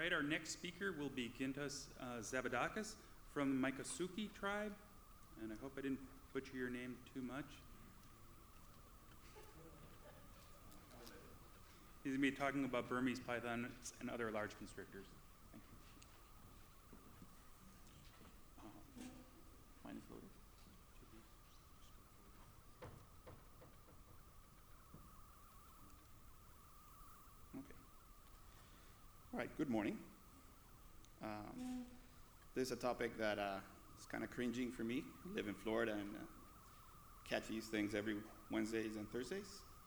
right, our next speaker will be Gintas Zabadakis from the Miccosukee tribe, and I hope I didn't butcher your name too much. He's going to be talking about Burmese pythons and other large constrictors. Thank you. Mine is loaded. Okay. All right, good morning. This is a topic that is kind of cringing for me. I live in Florida and catch these things every Wednesdays and Thursdays.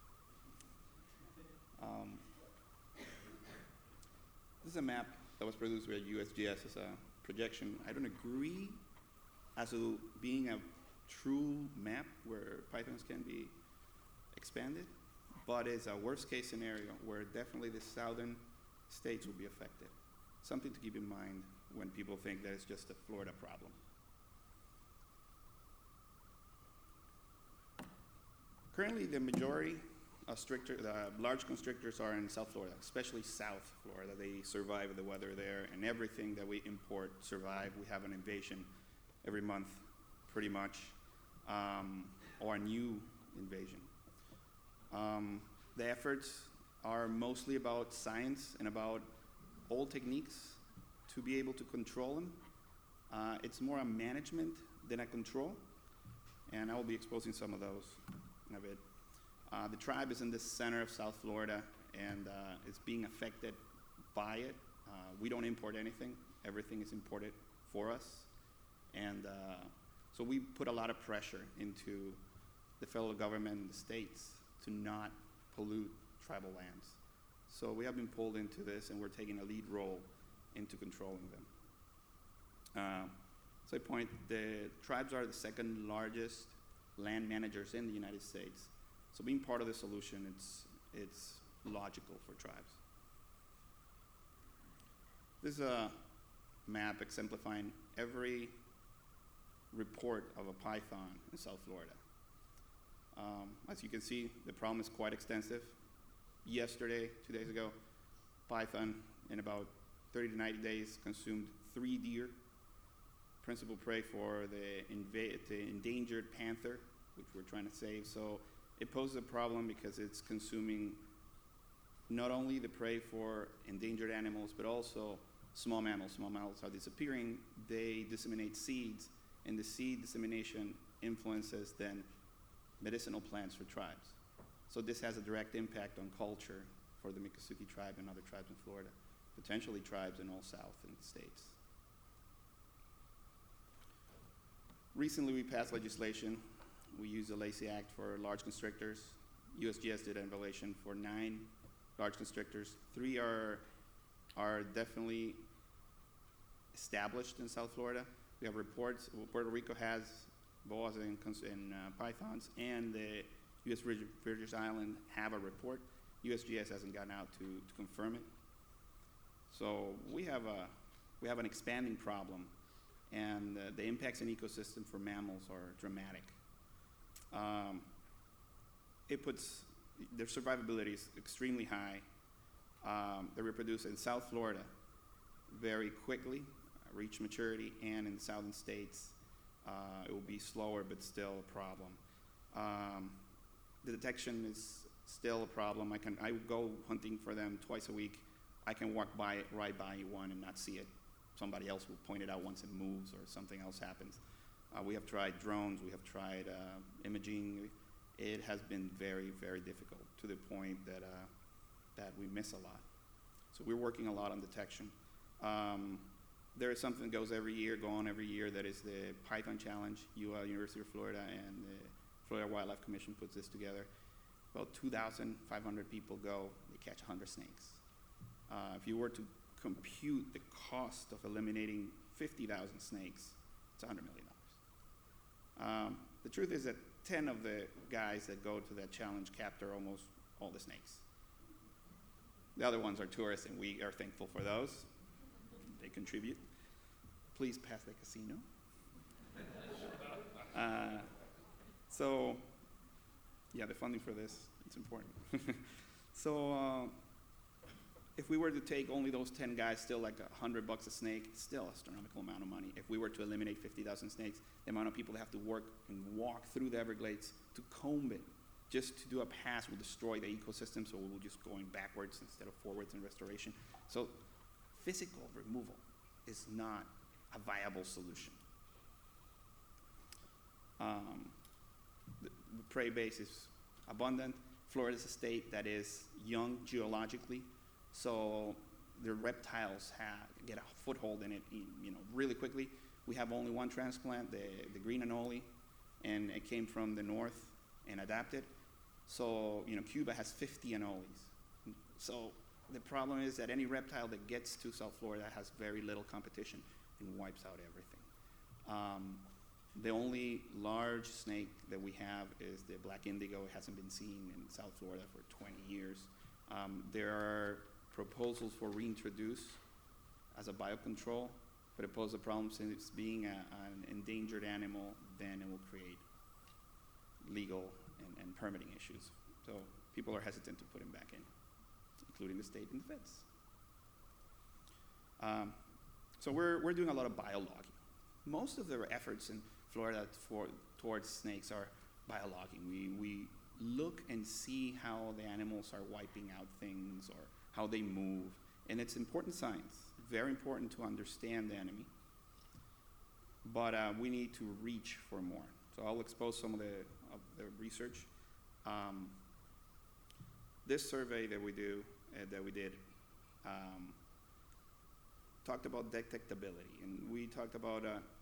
This is a map that was produced by USGS as a projection. I don't agree as to being a true map where pythons can be expanded, but it's a worst case scenario where definitely the southern states will be affected. Something to keep in mind when people think that it's just a Florida problem. Currently, the majority of large constrictors are in South Florida, especially South Florida. They survive the weather there, and everything that we import survive. We have an invasion every month, pretty much, or a new invasion. The efforts are mostly about science and about old techniques to be able to control them. It's more a management than a control, and I will be exposing some of those in a bit. The tribe is in the center of South Florida, and it's being affected by it. We don't import anything. Everything is imported for us. And so we put a lot of pressure into the federal government and the states to not pollute tribal lands. So we have been pulled into this, and we're taking a lead role into controlling them. So I point, the tribes are the second largest land managers in the United States. So being part of the solution, it's logical for tribes. This is a map exemplifying every report of a python in South Florida. As you can see, the problem is quite extensive. Yesterday, 2 days ago, python in about 30 to 90 days consumed 3 deer, principal prey for the endangered panther, which we're trying to save. So it poses a problem because it's consuming not only the prey for endangered animals, but also small mammals. Small mammals are disappearing. They disseminate seeds, and the seed dissemination influences then medicinal plants for tribes. So this has a direct impact on culture for the Miccosukee tribe and other tribes in Florida, potentially tribes in all South in the states. Recently, we passed legislation. We used the Lacey Act for large constrictors. USGS did an evaluation for 9 large constrictors. 3 are definitely established in South Florida. We have reports. Puerto Rico has boas and pythons, and the U.S. Virgin Islands have a report. USGS hasn't gotten out to confirm it. So we have an expanding problem, and the impacts in ecosystem for mammals are dramatic. Their survivability is extremely high. They reproduce in South Florida very quickly, reach maturity, and in the southern states, it will be slower, but still a problem. The detection is still a problem. I go hunting for them twice a week. I can walk right by one and not see it. Somebody else will point it out once it moves or something else happens. We have tried drones. We have tried imaging. It has been very, very difficult to the point that we miss a lot. So we're working a lot on detection. There is something that goes every year, that is the Python Challenge. University of Florida and the Florida Wildlife Commission puts this together. About 2,500 people go. They catch 100 snakes. If you were to compute the cost of eliminating 50,000 snakes, it's $100 million. The truth is that 10 of the guys that go to that challenge capture almost all the snakes. The other ones are tourists, and we are thankful for those. They contribute. Please pass the casino. So, yeah, the funding for this, it's important. So If we were to take only those 10 guys, still like $100 a snake, still astronomical amount of money. If we were to eliminate 50,000 snakes, the amount of people that have to work and walk through the Everglades to comb it, just to do a pass will destroy the ecosystem, so we'll just going backwards instead of forwards in restoration. So physical removal is not a viable solution. The prey base is abundant. Florida is a state that is young geologically, so the reptiles get a foothold in it, really quickly. We have only one transplant, the green anole, and it came from the north and adapted. So, Cuba has 50 anoles. So the problem is that any reptile that gets to South Florida has very little competition and wipes out everything. The only large snake that we have is the black indigo. It hasn't been seen in South Florida for 20 years. There are proposals for reintroduce as a biocontrol, but it poses a problem since it's being an endangered animal, then it will create legal and permitting issues. So people are hesitant to put him back in, including the state and the feds. So we're doing a lot of biologging. Most of the efforts in Florida towards snakes are biologging. We look and see how the animals are wiping out things or how they move. And it's important science, very important to understand the enemy. But we need to reach for more. So I'll expose some of the research. This survey that we did, talked about detectability, and we talked about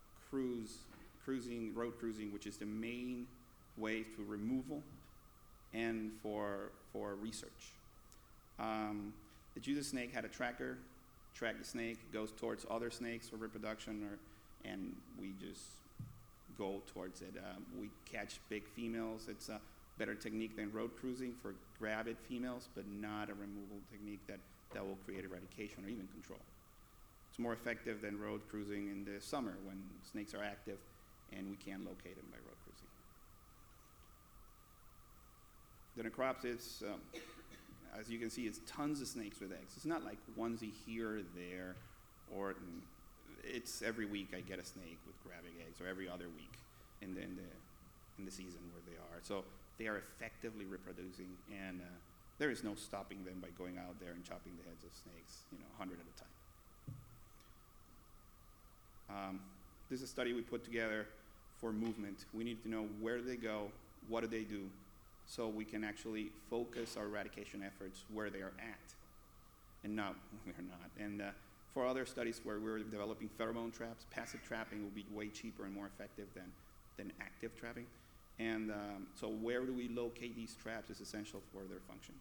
road cruising, which is the main way for removal and for research. The Judas snake had a tracker, track the snake, goes towards other snakes for reproduction, and we just go towards it. We catch big females. It's a better technique than road cruising for gravid females, but not a removal technique that will create eradication or even control. It's more effective than road cruising in the summer when snakes are active and we can't locate them by road cruising. The necropsis, as you can see, it's tons of snakes with eggs. It's not like onesie here or there, or it's every week I get a snake with gravid eggs, or every other week in the season where they are. So they are effectively reproducing, and there is no stopping them by going out there and chopping the heads of snakes, 100 at a time. This is a study we put together for movement. We need to know where they go, what do they do, so we can actually focus our eradication efforts where they are at, and not where they're not. And for other studies where we're developing pheromone traps, passive trapping will be way cheaper and more effective than active trapping. And so where do we locate these traps is essential for their function.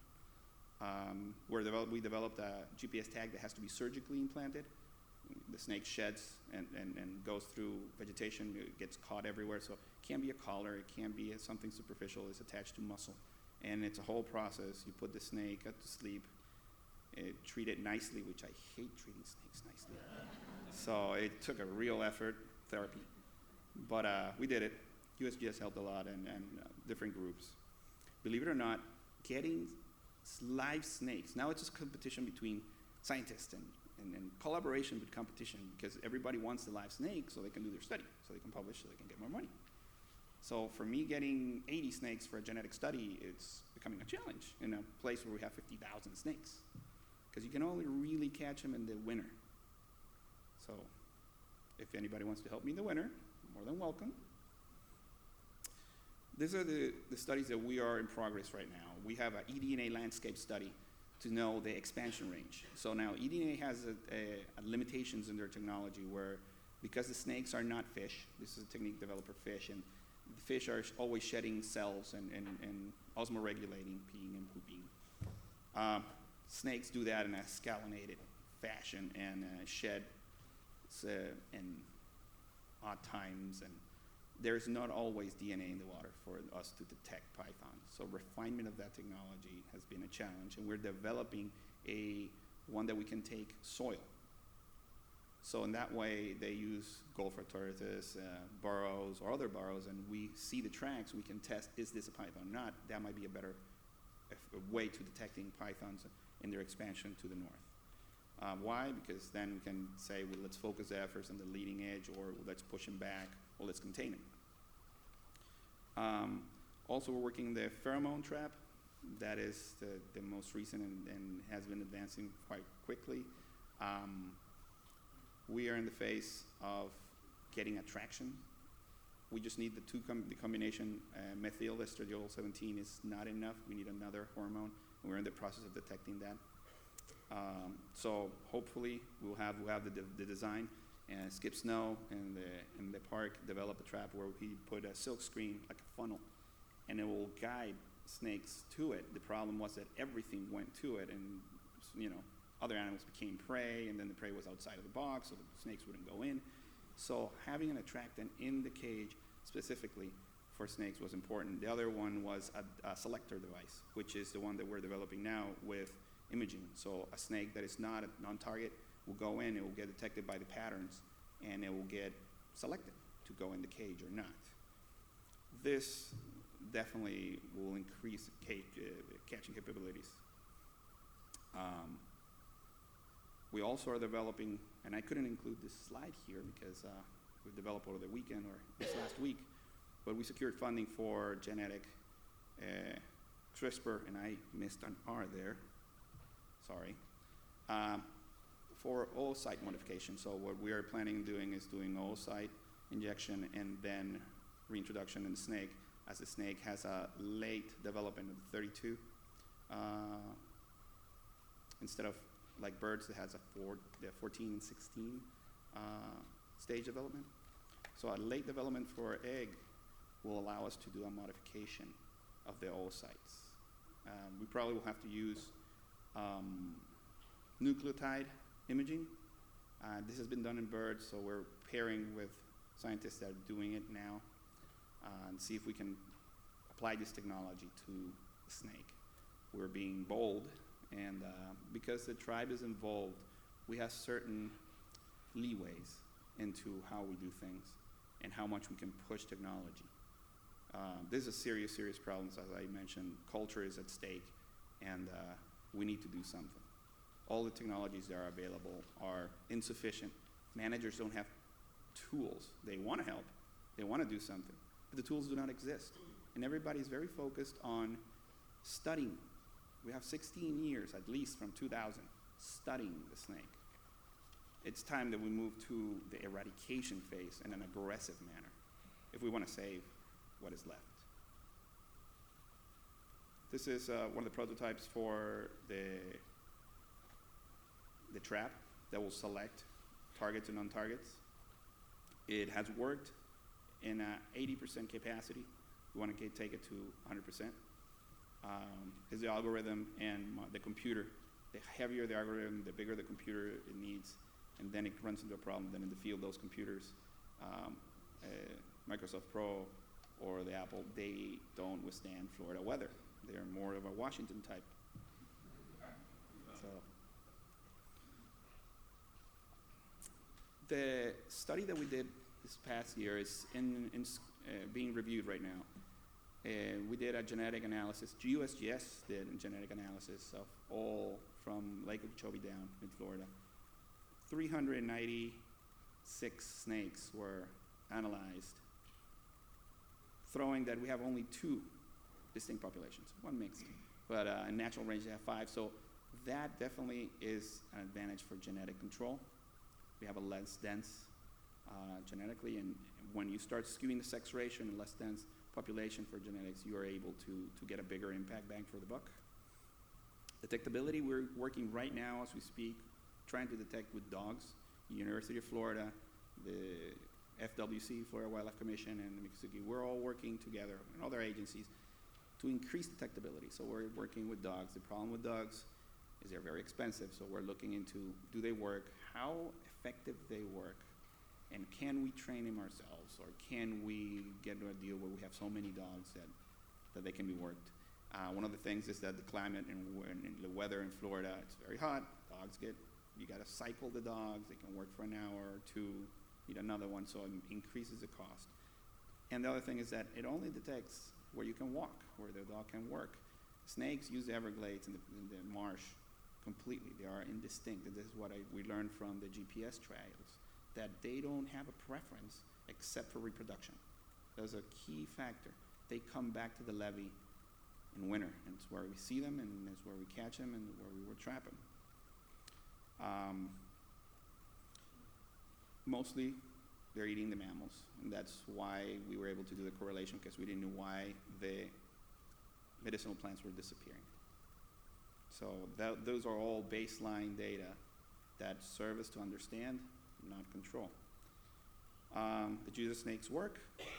We developed a GPS tag that has to be surgically implanted. The snake sheds and goes through vegetation. It gets caught everywhere. So it can be a collar. It can be something superficial. It's attached to muscle. And it's a whole process. You put the snake to sleep, treat it nicely, which I hate treating snakes nicely. So it took a real effort, therapy. But we did it. USGS helped a lot, and different groups. Believe it or not, getting live snakes, now it's just competition between scientists and collaboration with competition, because everybody wants the live snake so they can do their study, so they can publish, so they can get more money. So for me, getting 80 snakes for a genetic study, it's becoming a challenge in a place where we have 50,000 snakes, because you can only really catch them in the winter. So if anybody wants to help me in the winter, more than welcome. These are the studies that we are in progress right now. We have an eDNA landscape study to know the expansion range. So now eDNA has limitations in their technology where, because the snakes are not fish, this is a technique developed for fish, and the fish are always shedding cells and osmoregulating, peeing and pooping. Snakes do that in a scallonated fashion and shed in odd times, and there's not always DNA in the water for us to detect pythons. So refinement of that technology has been a challenge, and we're developing one that we can take soil. So in that way, they use Gulfra tortoise, burrows, or other burrows, and we see the tracks, we can test, is this a python or not? That might be a better way to detecting pythons in their expansion to the north. Why? Because then we can say, well, let's focus the efforts on the leading edge, or let's push him back, or let's contain him. Also, we're working the pheromone trap. That is the most recent and has been advancing quite quickly. We are in the phase of getting attraction. We just need the combination. Methyl estradiol 17 is not enough. We need another hormone. We're in the process of detecting that. So hopefully we'll have the design. And Skip Snow in the park developed a trap where he put a silk screen, like a funnel, and it will guide snakes to it. The problem was that everything went to it, and other animals became prey, and then the prey was outside of the box, so the snakes wouldn't go in. So having an attractant in the cage specifically for snakes was important. The other one was a selector device, which is the one that we're developing now with imaging. So a snake that is not on target will go in, it will get detected by the patterns, and it will get selected to go in the cage or not. This definitely will increase catching capabilities. We also are developing, and I couldn't include this slide here because we developed over the weekend or this last week, but we secured funding for genetic CRISPR, and I missed an R there, sorry, for oocyte modification. So what we are planning on doing is doing oocyte injection and then reintroduction in the snake, as the snake has a late development of 32, instead of like birds that has the 14 and 16 stage development. So a late development for egg will allow us to do a modification of the oocytes. We probably will have to use nucleotide imaging. This has been done in birds, so we're pairing with scientists that are doing it now and see if we can apply this technology to the snake. We're being bold, and because the tribe is involved, we have certain leeways into how we do things and how much we can push technology. This is a serious, serious problem. As I mentioned, culture is at stake, and we need to do something. All the technologies that are available are insufficient. Managers don't have tools. They want to help. They want to do something. But the tools do not exist. And everybody's very focused on studying. We have 16 years, at least from 2000, studying the snake. It's time that we move to the eradication phase in an aggressive manner if we want to save what is left. This is one of the prototypes for the trap that will select targets and non-targets. It has worked in 80% capacity. We want to take it to 100%. Is the algorithm and the computer. The heavier the algorithm, the bigger the computer it needs, and then it runs into a problem. Then in the field, those computers, Microsoft Pro or the Apple, they don't withstand Florida weather. They're more of a Washington type. So the study that we did this past year is being reviewed right now. We did a genetic analysis. USGS did a genetic analysis of all from Lake Okeechobee down in Florida. 396 snakes were analyzed, throwing that we have only 2 distinct populations, one mixed, but in natural range they have 5. So that definitely is an advantage for genetic control. We have a less dense genetically, and when you start skewing the sex ratio and less dense population for genetics, you are able to get a bigger impact bang for the buck. Detectability, we're working right now as we speak, trying to detect with dogs. University of Florida, the FWC, Florida Wildlife Commission, and the Miccosukee, we're all working together, and other agencies, to increase detectability. So we're working with dogs. The problem with dogs is they're very expensive, so we're looking into, do they work, how effective they work, and can we train them ourselves, or can we get to a deal where we have so many dogs that they can be worked? One of the things is that the climate and the weather in Florida, it's very hot. Dogs you got to cycle the dogs. They can work for an hour or 2, need another one, so it increases the cost. And the other thing is that it only detects where you can walk, where the dog can work. Snakes use the Everglades and the marsh completely. They are indistinct. And this is what we learned from the GPS trials, that they don't have a preference except for reproduction. That's a key factor. They come back to the levee in winter, and it's where we see them, and it's where we catch them, and where we will trap them. Mostly, they're eating the mammals, and that's why we were able to do the correlation, because we didn't know why the medicinal plants were disappearing. So those are all baseline data that serve us to understand, not control. The Jesus snakes work.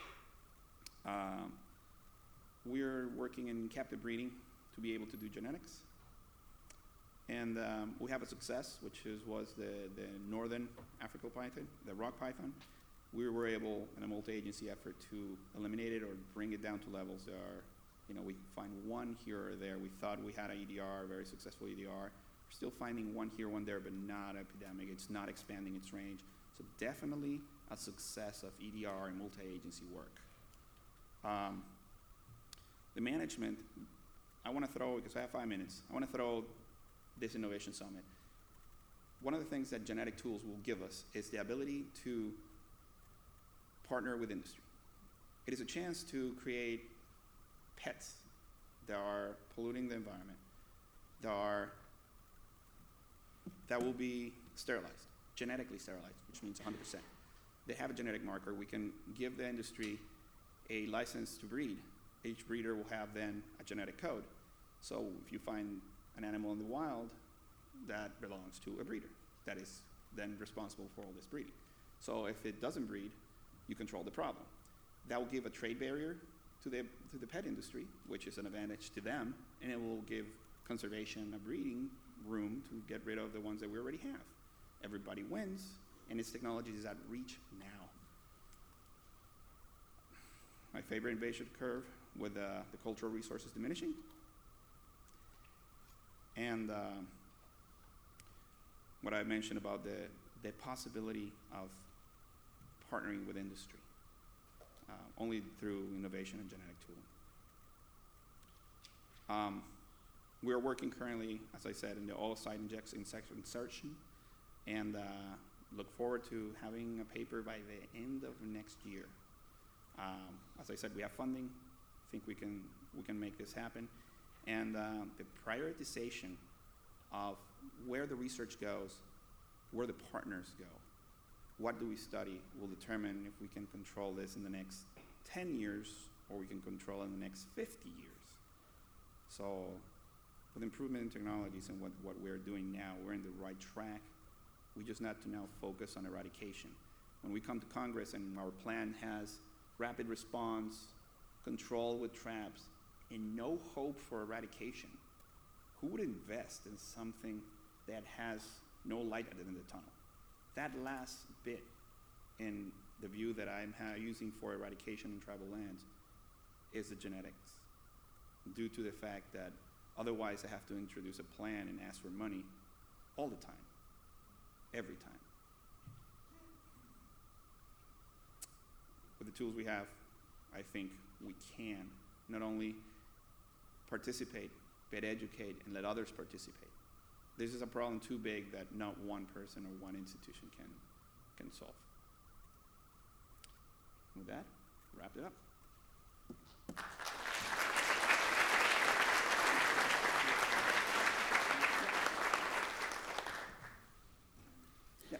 We're working in captive breeding to be able to do genetics. And we have a success, which was the northern African python, the rock python. We were able, in a multi-agency effort, to eliminate it or bring it down to levels that are, we find one here or there. We thought we had an EDR, a very successful EDR. We're still finding one here, one there, but not epidemic. It's not expanding its range. So definitely a success of EDR and multi-agency work. The management, I want to throw, because I have 5 minutes, I want to throw this Innovation Summit. One of the things that genetic tools will give us is the ability to partner with industry. It is a chance to create pets that are polluting the environment, that will be sterilized, genetically sterilized, which means 100%. They have a genetic marker. We can give the industry a license to breed. Each breeder will have then a genetic code. So if you find an animal in the wild, that belongs to a breeder that is then responsible for all this breeding. So if it doesn't breed, you control the problem. That will give a trade barrier to the pet industry, which is an advantage to them, and it will give conservation a breeding room to get rid of the ones that we already have. Everybody wins, and its technology is at reach now. My favorite invasion curve with the cultural resources diminishing. And what I mentioned about the possibility of partnering with industry, only through innovation and genetic tooling. We are working currently, as I said, in the oocyte insertion, and look forward to having a paper by the end of next year. As I said, we have funding. I think we can make this happen. And the prioritization of where the research goes, where the partners go, what do we study, will determine if we can control this in the next 10 years or we can control it in the next 50 years. So with improvement in technologies and what we're doing now, we're in the right track. We just need to now focus on eradication. When we come to Congress and our plan has rapid response, control with traps, and no hope for eradication, who would invest in something that has no light at the end of the tunnel? That last bit in the view that I'm using for eradication in tribal lands is the genetics, due to the fact that otherwise I have to introduce a plan and ask for money all the time, every time. With the tools we have, I think we can not only participate, but educate and let others participate. This is a problem too big that not one person or one institution can solve. With that, wrap it up. Yes.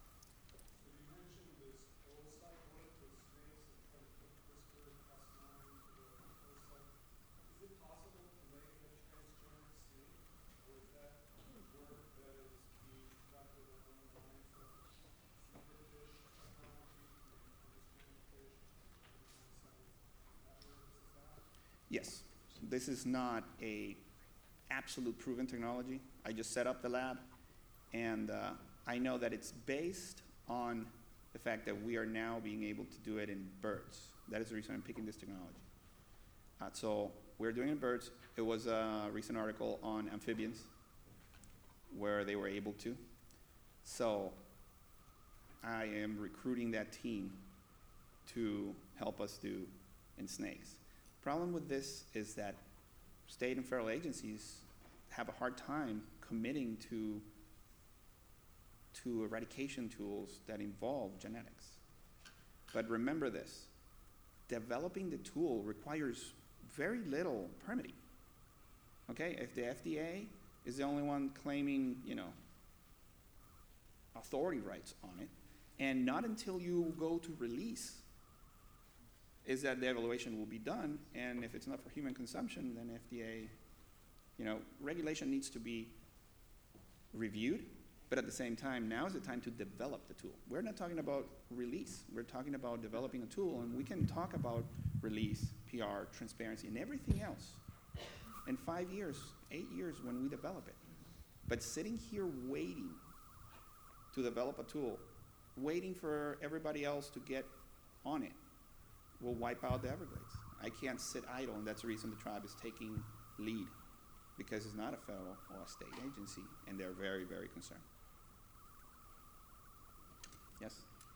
Yes, this is not a absolute proven technology. I just set up the lab, and I know that it's based on the fact that we are now being able to do it in birds. That is the reason I'm picking this technology. So we're doing it in birds. It was a recent article on amphibians where they were able to. So I am recruiting that team to help us do in snakes. Problem with this is that state and federal agencies have a hard time committing to eradication tools that involve genetics. But remember this, developing the tool requires very little permitting. Okay, if the FDA is the only one claiming, authority rights on it, and not until you go to release is that the evaluation will be done, and if it's not for human consumption, then FDA, regulation needs to be reviewed, but at the same time, now is the time to develop the tool. We're not talking about release, we're talking about developing a tool, and we can talk about release, PR, transparency, and everything else in 5 years, 8 years when we develop it. But sitting here waiting to develop a tool, waiting for everybody else to get on it, will wipe out the Everglades. I can't sit idle, and that's the reason the tribe is taking lead, because it's not a federal or a state agency, and they're very, very concerned. Yes?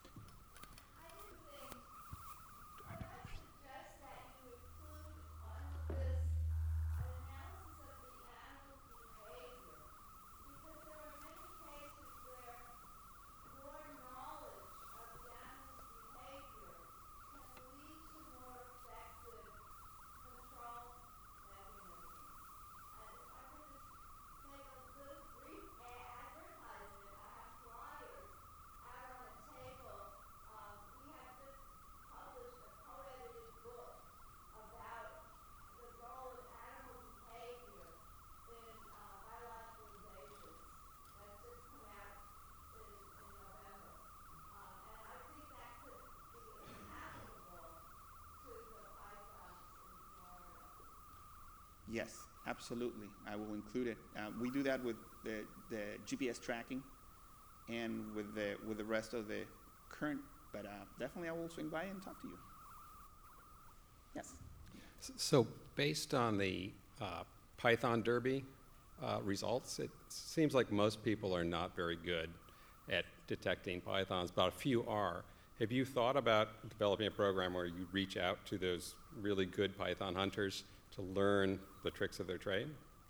Yes, absolutely. I will include it. We do that with the GPS tracking and with the rest of the current, but definitely I will swing by and talk to you. Yes. So based on the Python Derby results, it seems like most people are not very good at detecting pythons, but a few are. Have you thought about developing a program where you reach out to those really good python hunters to learn the tricks of their trade?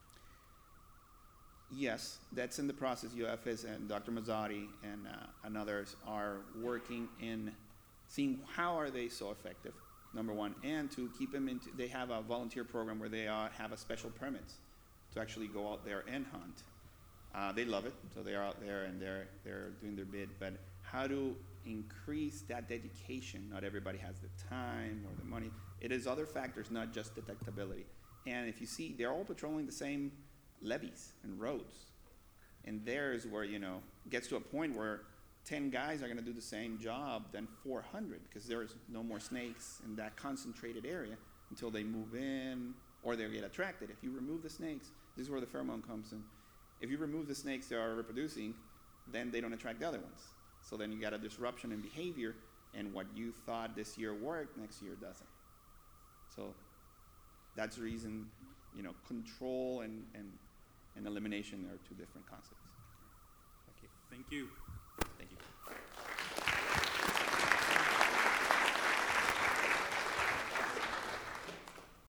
Yes, that's in the process. UFS and Dr. Mazzotti and others are working in seeing how are they so effective, number one, and to keep them into, they have a volunteer program where they have a special permits to actually go out there and hunt. They love it, so they are out there and they're doing their bid, but how to increase that dedication. Not everybody has the time or the money. It is other factors, not just detectability. And if you see, they're all patrolling the same levees and roads. And there's where, gets to a point where 10 guys are going to do the same job than 400 because there is no more snakes in that concentrated area until they move in or they get attracted. If you remove the snakes, this is where the pheromone comes in. If you remove the snakes that are reproducing, then they don't attract the other ones. So then you got a disruption in behavior, and what you thought this year worked, next year doesn't. So that's the reason, control and elimination are two different concepts. Thank you. Thank you.